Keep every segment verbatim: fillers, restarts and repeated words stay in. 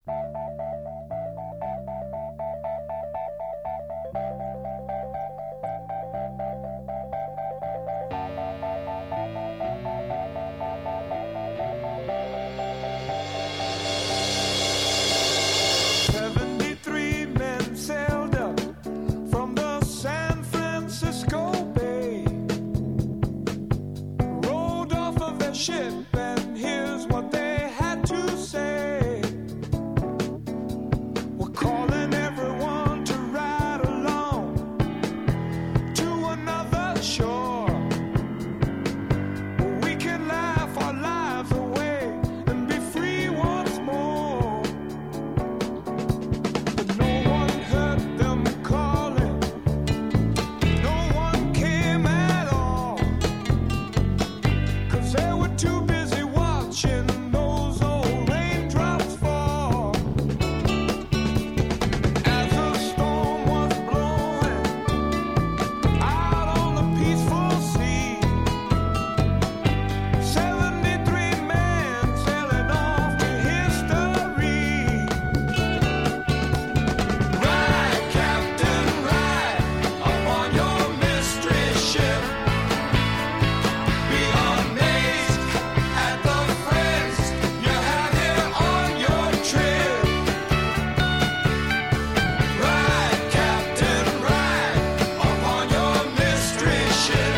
Seventy-three men sailed up from the San Francisco Bay, rolled off of their ship, and here's what they had to say. We're calling everyone to ride along to another shore, where we can laugh our lives away and be free once more. But no one heard them calling, no one came at all, 'cause they were too busy watching those old raindrops fall. As the storm was blowing out on the peaceful sea, seventy-three men sailing off to history. Ride, Captain, ride upon your mystery ship. Be amazed at the friends you have here on your trip. Ride, Captain, ride upon your mystery ship.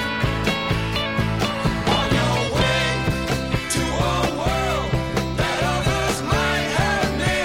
On your way to a world that others might have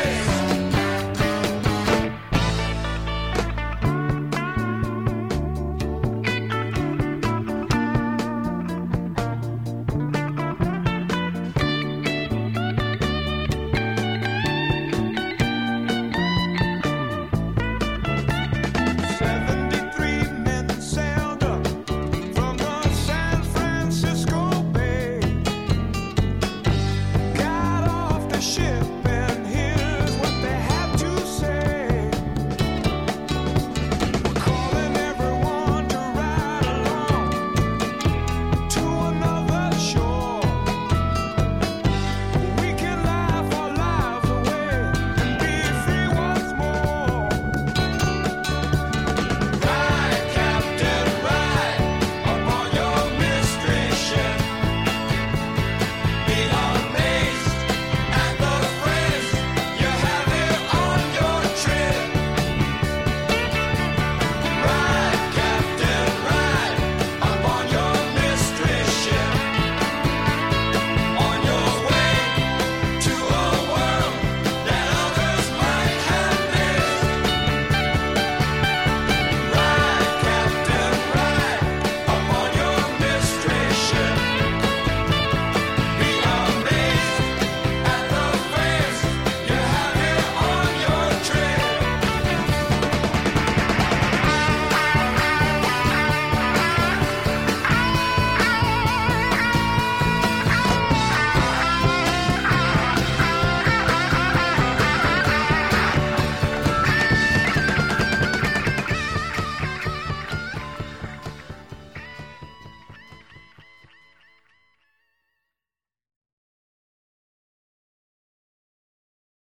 Seventy-three men sailed up from the San Francisco Bay, got off the ship and